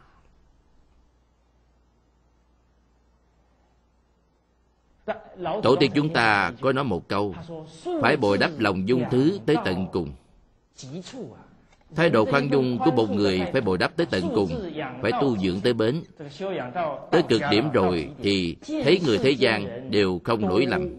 Tổ tiên chúng ta có nói một câu: phải bồi đắp lòng dung thứ tới tận cùng. Thái độ khoan dung của một người phải bồi đắp tới tận cùng, phải tu dưỡng tới bến. Tới cực điểm rồi thì thấy người thế gian đều không lỗi lầm.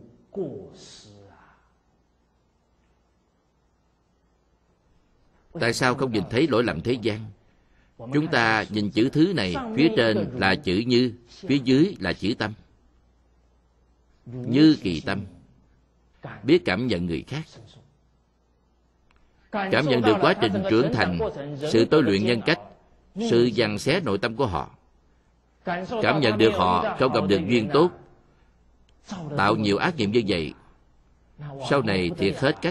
Tại sao không nhìn thấy lỗi lầm thế gian? Chúng ta nhìn chữ thứ này, phía trên là chữ như, phía dưới là chữ tâm. Như kỳ tâm, biết cảm nhận người khác, cảm nhận được quá trình trưởng thành, sự tôi luyện nhân cách, sự giằng xé nội tâm của họ, cảm nhận được họ không gặp được duyên tốt, tạo nhiều ác nghiệm như vậy, sau này thiệt hết cách,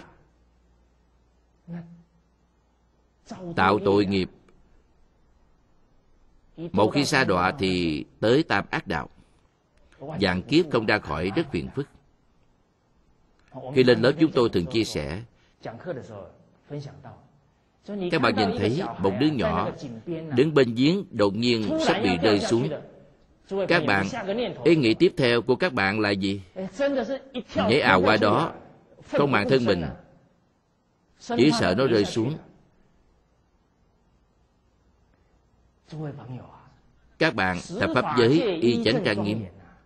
tạo tội nghiệp. Một khi sa đọa thì tới tam ác đạo, vạn kiếp không ra khỏi rất phiền phức. Khi lên lớp chúng tôi thường chia sẻ, các bạn nhìn thấy một đứa nhỏ đứng bên giếng đột nhiên sắp bị rơi xuống. Các bạn, ý nghĩ tiếp theo của các bạn là gì? Nhảy ào qua đó, không màng thân mình, chỉ sợ nó rơi xuống. Các bạn tập pháp giới y chánh trang nghiêm.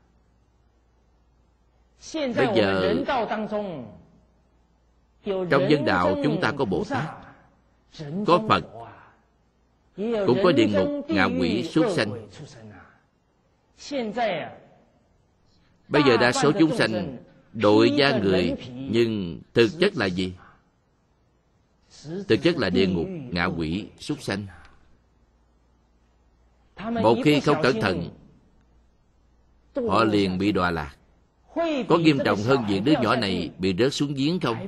Bây giờ trong nhân đạo chúng ta có Bồ Tát, có Phật, cũng có địa ngục, ngạ quỷ, súc sanh. Bây giờ đa số chúng sanh đội da người, nhưng thực chất là gì? Thực chất là địa ngục, ngạ quỷ, súc sanh. Một khi không cẩn thận, họ liền bị đọa lạc. Có nghiêm trọng hơn việc đứa nhỏ này bị rớt xuống giếng không?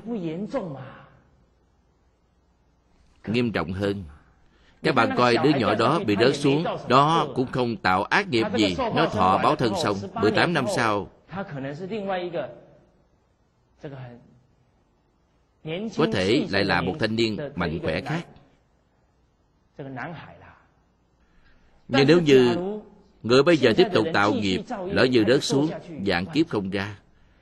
Nghiêm trọng hơn. Các bạn coi đứa nhỏ đó bị rớt xuống, đó cũng không tạo ác nghiệp gì. Nó thọ báo thân xong, 18 năm sau có thể lại là một thanh niên mạnh khỏe khác. Nhưng nếu như người bây giờ tiếp tục tạo nghiệp, lỡ như rớt xuống, vạn kiếp không ra,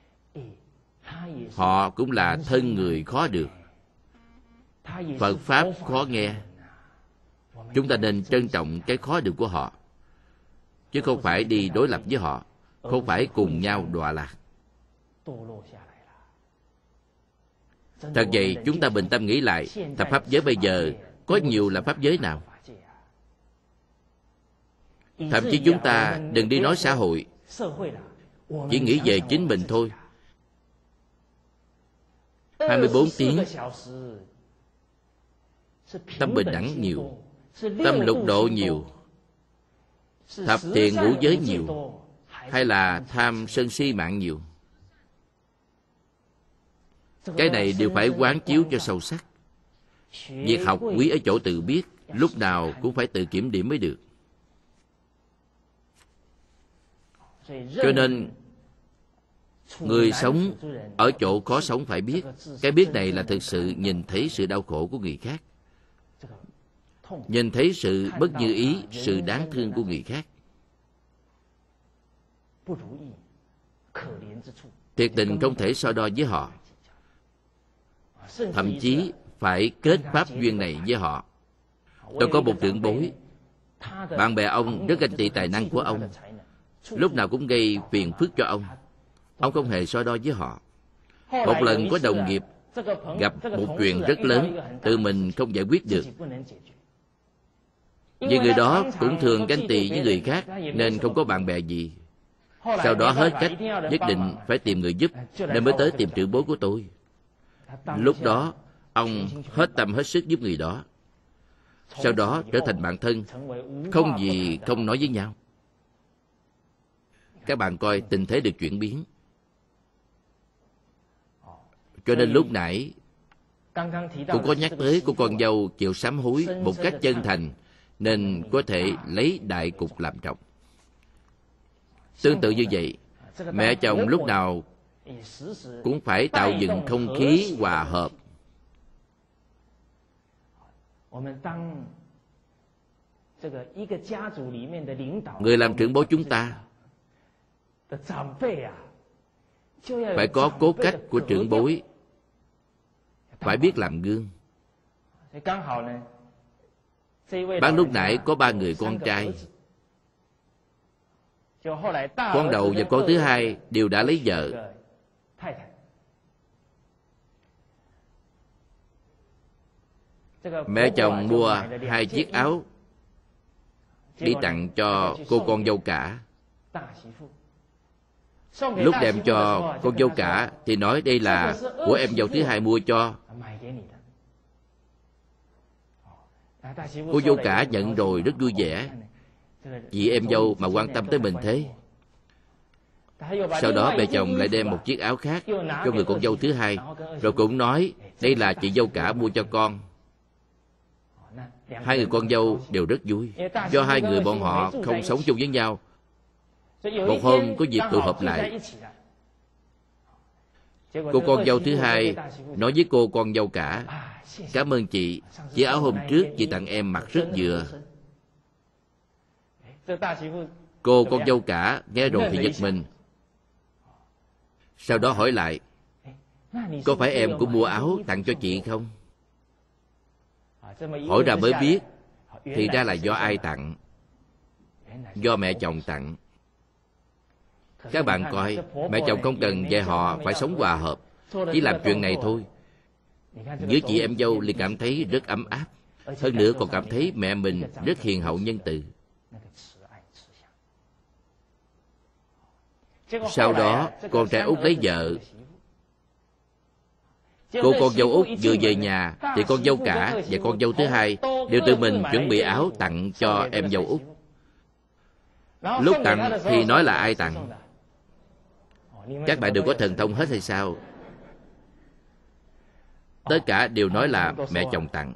họ cũng là thân người khó được, Phật Pháp khó nghe. Chúng ta nên trân trọng cái khó được của họ, chứ không phải đi đối lập với họ, không phải cùng nhau đọa lạc. Thật vậy, chúng ta bình tâm nghĩ lại, tập pháp giới bây giờ có nhiều là pháp giới nào? Thậm chí chúng ta đừng đi nói xã hội, chỉ nghĩ về chính mình thôi. 24 tiếng tâm bình đẳng nhiều, tâm lục độ nhiều, thập thiện ngũ giới nhiều, hay là tham sân si mạng nhiều? Cái này đều phải quán chiếu cho sâu sắc. Việc học quý ở chỗ tự biết, lúc nào cũng phải tự kiểm điểm mới được. Cho nên người sống ở chỗ khó sống phải biết. Cái biết này là thực sự nhìn thấy sự đau khổ của người khác, nhìn thấy sự bất như ý, sự đáng thương của người khác. Thiệt tình không thể so đo với họ, thậm chí phải kết pháp duyên này với họ. Tôi có một trưởng bối, bạn bè ông rất ganh tị tài năng của ông, lúc nào cũng gây phiền phức cho ông. Ông không hề so đo với họ. Một lần có đồng nghiệp gặp một chuyện rất lớn, tự mình không giải quyết được, vì người đó cũng thường ganh tị với người khác nên không có bạn bè gì. Sau đó hết cách, nhất định phải tìm người giúp, nên mới tới tìm trưởng bối của tôi. Lúc đó ông hết tâm hết sức giúp người đó. Sau đó trở thành bạn thân, không gì không nói với nhau. Các bạn coi tình thế được chuyển biến. Cho nên lúc nãy cũng có nhắc tới cô con dâu chịu sám hối một cách chân thành, nên có thể lấy đại cục làm trọng. Tương tự như vậy, mẹ chồng lúc nào cũng phải tạo dựng không khí hòa hợp. Người làm trưởng bối chúng ta phải có cốt cách của trưởng bối, phải biết làm gương. Bác lúc nãy có 3 người con trai. Con đầu và con thứ hai đều đã lấy vợ. Mẹ chồng mua 2 chiếc áo đi tặng cho cô con dâu cả. Lúc đem cho con dâu cả thì nói đây là của em dâu thứ hai mua cho. Cô dâu cả nhận rồi rất vui vẻ, vì em dâu mà quan tâm tới mình thế. Sau đó mẹ chồng lại đem một chiếc áo khác cho người con dâu thứ hai, rồi cũng nói đây là chị dâu cả mua cho con. 2 người con dâu đều rất vui, do 2 người bọn họ không sống chung với nhau. Một hôm có dịp tụ họp lại, cô con dâu thứ hai nói với cô con dâu cả: cảm ơn chị, chiếc áo hôm trước chị tặng em mặc rất vừa. Cô con dâu cả nghe rồi thì giật mình. Sau đó hỏi lại: có phải em cũng mua áo tặng cho chị không? Hỏi ra mới biết, thì ra là do ai tặng? Do mẹ chồng tặng. Các bạn coi, mẹ chồng không cần dạy họ phải sống hòa hợp, chỉ làm chuyện này thôi. Giữa chị em dâu liền cảm thấy rất ấm áp. Hơn nữa còn cảm thấy mẹ mình rất hiền hậu nhân từ. Sau đó con trai út lấy vợ. Cô con dâu út vừa về nhà thì con dâu cả và con dâu thứ hai đều tự mình chuẩn bị áo tặng cho em dâu út. Lúc tặng thì nói là ai tặng? Các bạn đều có thần thông hết hay sao? Tất cả đều nói là mẹ chồng tặng.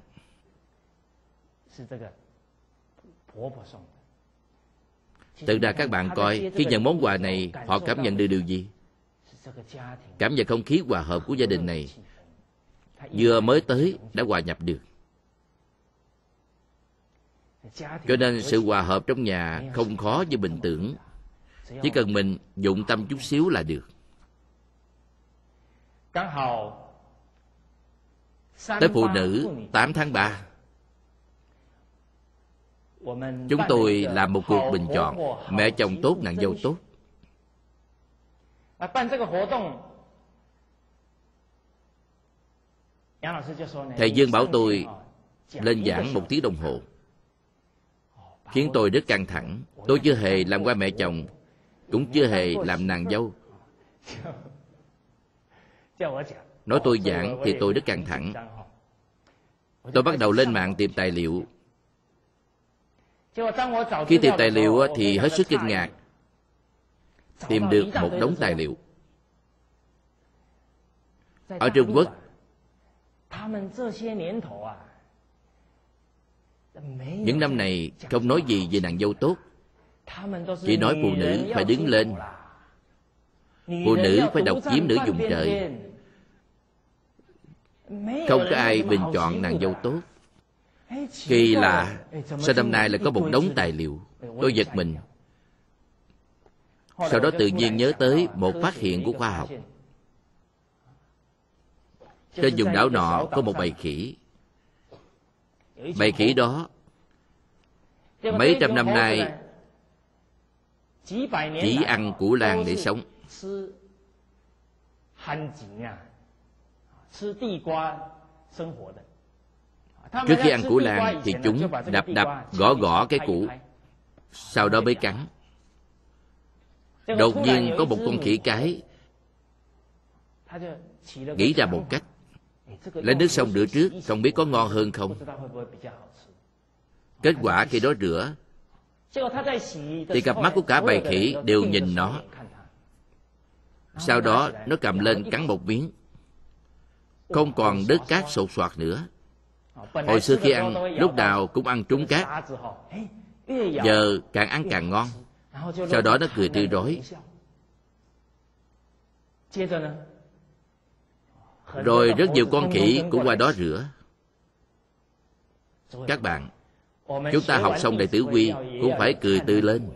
Thực ra các bạn coi, khi nhận món quà này, họ cảm nhận được điều gì? Cảm nhận không khí hòa hợp của gia đình này. Vừa mới tới đã hòa nhập được. Cho nên sự hòa hợp trong nhà không khó như mình tưởng. Chỉ cần mình dụng tâm chút xíu là được. Tới phụ nữ 8 tháng 3, chúng tôi làm một cuộc bình chọn mẹ chồng tốt, nàng dâu tốt. Thầy Dương bảo tôi lên giảng 1 tiếng đồng hồ, khiến tôi rất căng thẳng. Tôi chưa hề làm qua mẹ chồng, cũng chưa hề làm nàng dâu. Nói tôi giảng thì tôi rất căng thẳng. Tôi bắt đầu lên mạng tìm tài liệu. Khi tìm tài liệu thì hết sức kinh ngạc, tìm được một đống tài liệu. Ở Trung Quốc, những năm này không nói gì về nàng dâu tốt, chỉ nói phụ nữ phải đứng lên, phụ nữ phải độc chiếm nửa vùng trời. Không có ai bình chọn nàng dâu tốt. Kỳ lạ, sao năm nay lại có một đống tài liệu? Tôi giật mình. Sau đó tự nhiên nhớ tới một phát hiện của khoa học. Trên vùng đảo nọ có một bầy khỉ. Bầy khỉ đó mấy trăm năm nay chỉ ăn củ lan để sống. Trước khi ăn củ lan thì chúng đập gõ cái củ, sau đó mới cắn. Đột nhiên có một con khỉ cái nghĩ ra một cách, lấy nước sông rửa trước, không biết có ngon hơn không. Kết quả khi đó rửa thì cặp mắt của cả bầy khỉ đều nhìn nó. Sau đó nó cầm lên cắn một miếng, không còn đớt cát sột soạt nữa. Hồi xưa khi ăn, lúc nào cũng ăn trúng cát, giờ càng ăn càng ngon. Sau đó nó cười tươi rói. Rồi rất nhiều con khỉ cũng qua đó rửa. Các bạn, chúng ta học xong Đệ Tử Quy cũng phải cười tươi lên.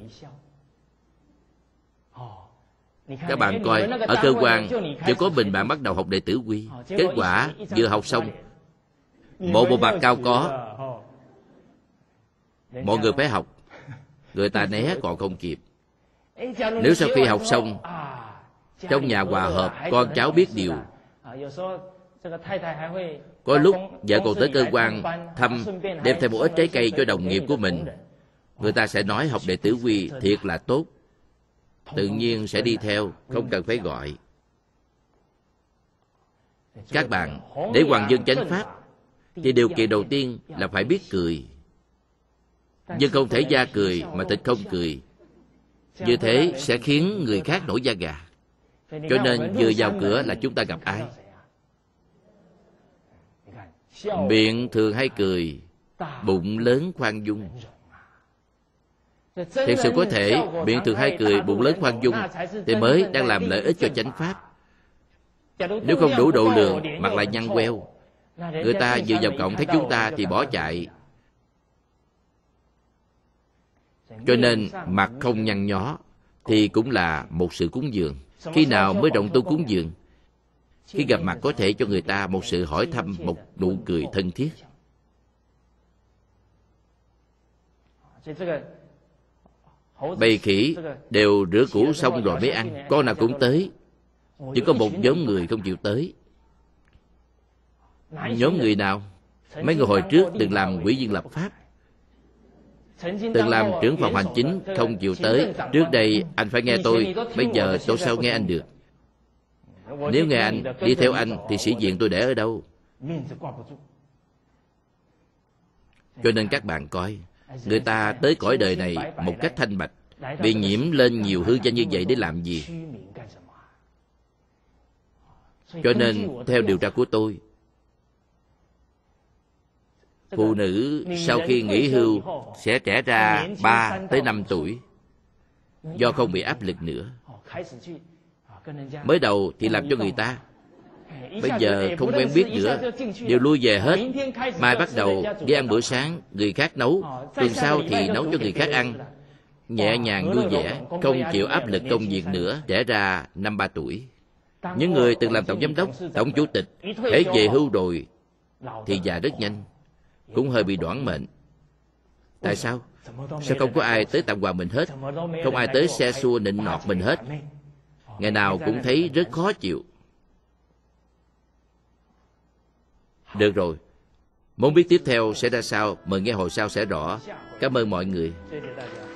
Các bạn coi, ở cơ quan chỉ có mình bạn bắt đầu học Đệ Tử Quy. Kết quả vừa học xong, một bộ mặt cao có, mọi người phải học, người ta né còn không kịp. Nếu sau khi học xong, trong nhà hòa hợp, con cháu biết điều, có lúc vợ còn tới cơ quan thăm, đem theo một ít trái cây cho đồng nghiệp của mình, người ta sẽ nói học Đệ Tử Quy thiệt là tốt, tự nhiên sẽ đi theo, không cần phải gọi. Các bạn, để hoàng dương chánh pháp thì điều kiện đầu tiên là phải biết cười. Nhưng không thể da cười mà thịt không cười. Như thế sẽ khiến người khác nổi da gà. Cho nên vừa vào cửa là chúng ta gặp ai? Miệng thường hay cười, bụng lớn khoan dung. Thật sự có thể miệng thường hay cười, bụng lớn khoan dung thì mới đang làm lợi ích cho chánh pháp. Nếu không đủ độ lượng, mặt lại nhăn queo, người ta vừa vào cổng thấy chúng ta thì bỏ chạy. Cho nên mặt không nhăn nhó thì cũng là một sự cúng dường. Khi nào mới trọng tu cúng dường? Khi gặp mặt có thể cho người ta một sự hỏi thăm, một nụ cười thân thiết. Bầy khỉ đều rửa củ xong rồi mới ăn. Con nào cũng tới. Chỉ có một nhóm người không chịu tới. Nhóm người nào? Mấy người hồi trước từng làm ủy viên lập pháp, từng làm trưởng phòng hành chính không chịu tới. Trước đây anh phải nghe tôi, bây giờ tôi sao nghe anh được? Nếu nghe anh, đi theo anh thì sĩ diện tôi để ở đâu? Cho nên các bạn coi, người ta tới cõi đời này một cách thanh bạch, bị nhiễm lên nhiều hư danh như vậy để làm gì? Cho nên theo điều tra của tôi, phụ nữ sau khi nghỉ hưu sẽ trẻ ra 3 tới 5 tuổi, do không bị áp lực nữa. Mới đầu thì làm cho người ta, bây giờ không quen biết nữa, đều lui về hết. Mai bắt đầu đi ăn bữa sáng, người khác nấu, tuần sau thì nấu cho người khác ăn. Nhẹ nhàng vui vẻ, không chịu áp lực công việc nữa, trẻ ra 5-3 tuổi. Những người từng làm tổng giám đốc, tổng chủ tịch, hễ về hưu rồi thì già rất nhanh, cũng hơi bị đoản mệnh. Tại sao? Sao không có ai tới tặng quà mình hết? Không ai tới xe xua nịnh nọt mình hết. Ngày nào cũng thấy rất khó chịu. Được rồi, muốn biết tiếp theo sẽ ra sao, mời nghe hồi sau sẽ rõ. Cảm ơn mọi người.